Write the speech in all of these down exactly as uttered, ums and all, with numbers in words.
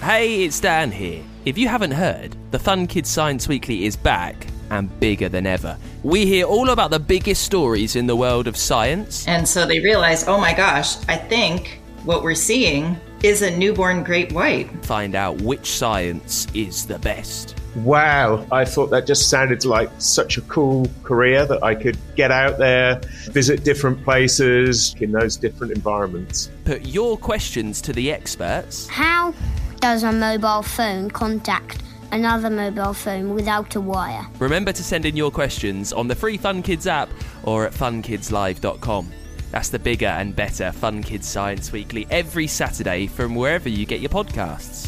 Hey, it's Dan here. If you haven't heard, the Fun Kids Science Weekly is back and bigger than ever. We hear all about the biggest stories in the world of science. And so they realize, oh my gosh, I think what we're seeing is a newborn great white. Find out which science is the best. Wow, I thought that just sounded like such a cool career that I could get out there, visit different places in those different environments. Put your questions to the experts. How does a mobile phone contact another mobile phone without a wire? Remember to send in your questions on the free Fun Kids app or at fun kids live dot com. That's the bigger and better Fun Kids Science Weekly every Saturday from wherever you get your podcasts.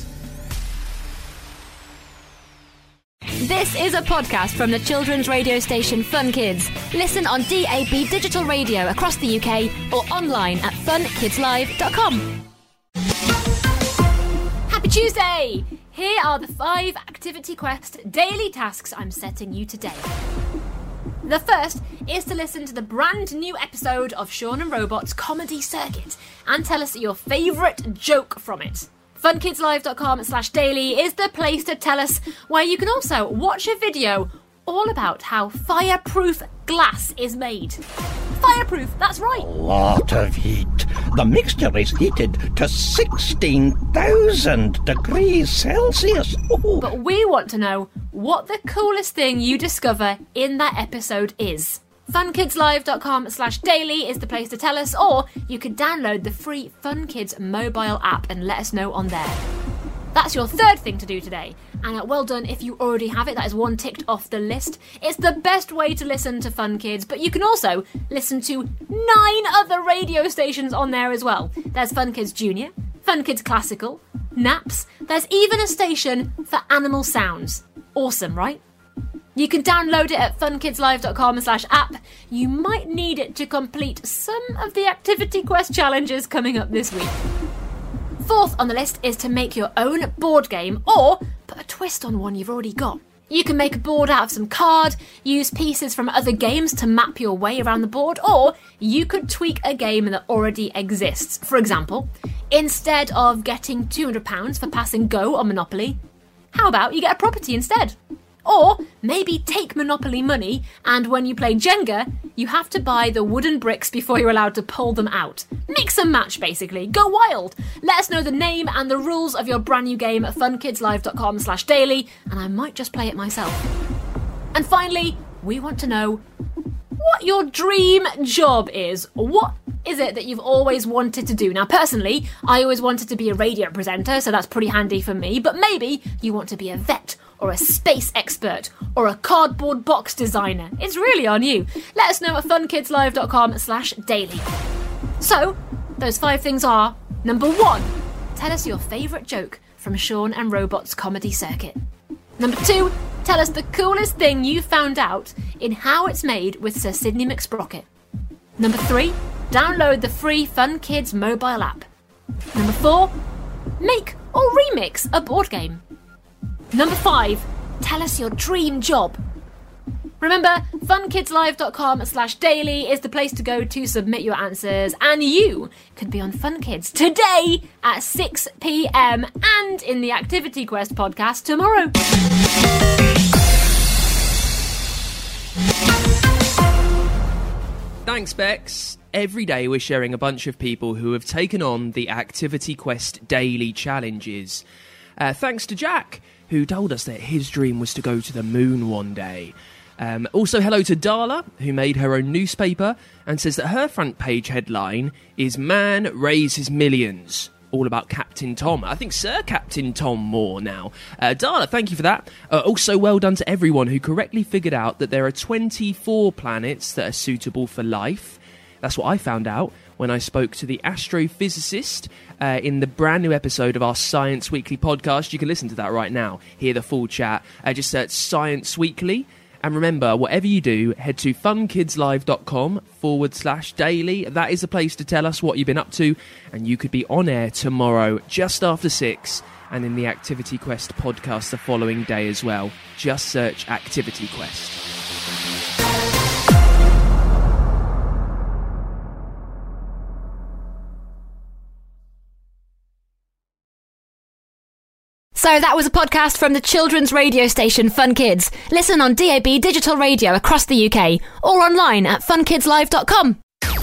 This is a podcast from the children's radio station Fun Kids. Listen on D A B digital radio across the U K or online at fun kids live dot com. Happy Tuesday! Here are the five Activity Quest daily tasks I'm setting you today. The first is to listen to the brand new episode of Sean and Robot's Comedy Circuit and tell us your favourite joke from it. fun kids live dot com slash daily is the place to tell us, where you can also watch a video all about how fireproof glass is made. Fireproof, that's right. A lot of heat. The mixture is heated to sixteen thousand degrees Celsius. Ooh. But we want to know what the coolest thing you discover in that episode is. fun kids live dot com slash daily is the place to tell us, or you could download the free Fun Kids mobile app and let us know on there. That's your third thing to do today, and uh, well done if you already have it. That is one ticked off the list. It's the best way to listen to Fun Kids, but you can also listen to nine other radio stations on there as well. There's Fun Kids Junior, Fun Kids Classical, Naps, there's even a station for animal sounds. Awesome, right? You can download it at fun kids live dot com slash app. You might need it to complete some of the Activity Quest challenges coming up this week. Fourth on the list is to make your own board game or put a twist on one you've already got. You can make a board out of some card, use pieces from other games to map your way around the board, or you could tweak a game that already exists. For example, instead of getting two hundred pounds for passing Go on Monopoly, how about you get a property instead? Or maybe take Monopoly money, and when you play Jenga, you have to buy the wooden bricks before you're allowed to pull them out. Mix and match, basically. Go wild. Let us know the name and the rules of your brand new game at fun kids live dot com slash daily, and I might just play it myself. And finally, we want to know what your dream job is. What is it that you've always wanted to do? Now, personally, I always wanted to be a radio presenter, so that's pretty handy for me, but maybe you want to be a vet, or a space expert, or a cardboard box designer. It's really on you. Let us know at fun kids live dot com slash daily. So, those five things are: number one, tell us your favourite joke from Sean and Robot's Comedy Circuit. Number two, tell us the coolest thing you found out in How It's Made with Sir Sidney McSprocket. Number three, download the free Fun Kids mobile app. Number four, make or remix a board game. Number five, tell us your dream job. Remember, fun kids live dot com slash daily is the place to go to submit your answers, and you could be on Fun Kids today at six p.m. and in the Activity Quest podcast tomorrow. Thanks, Bex. Every day we're sharing a bunch of people who have taken on the Activity Quest daily challenges. Uh, thanks to Jack, who told us that his dream was to go to the moon one day. Um, also, hello to Darla, who made her own newspaper and says that her front page headline is "Man Raises Millions," all about Captain Tom. I think Sir Captain Tom Moore now. Uh, Darla, thank you for that. Uh, also, well done to everyone who correctly figured out that there are twenty-four planets that are suitable for life. That's what I found out when I spoke to the astrophysicist uh, in the brand new episode of our Science Weekly podcast. You can listen to that right now. Hear the full chat. Uh, just search Science Weekly. And remember, whatever you do, head to fun kids live dot com forward slash daily. That is the place to tell us what you've been up to. And you could be on air tomorrow just after six. And in the Activity Quest podcast the following day as well. Just search Activity Quest. So that was a podcast from the children's radio station Fun Kids. Listen on D A B digital radio across the U K or online at fun kids live dot com.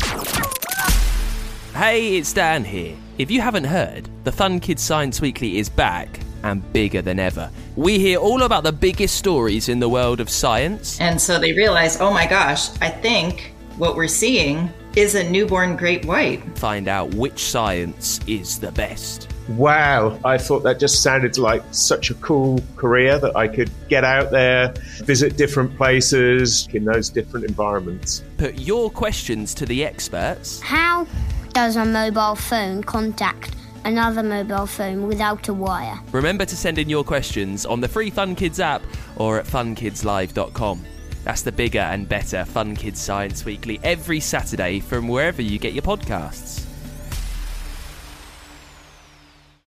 Hey, it's Dan here. If you haven't heard, the Fun Kids Science Weekly is back and bigger than ever. We hear all about the biggest stories in the world of science. And so they realize, oh my gosh, I think what we're seeing is a newborn great white. Find out which science is the best. Wow, I thought that just sounded like such a cool career that I could get out there, visit different places in those different environments. Put your questions to the experts. How does a mobile phone contact another mobile phone without a wire? Remember to send in your questions on the free Fun Kids app or at fun kids live dot com. That's the bigger and better Fun Kids Science Weekly every Saturday from wherever you get your podcasts.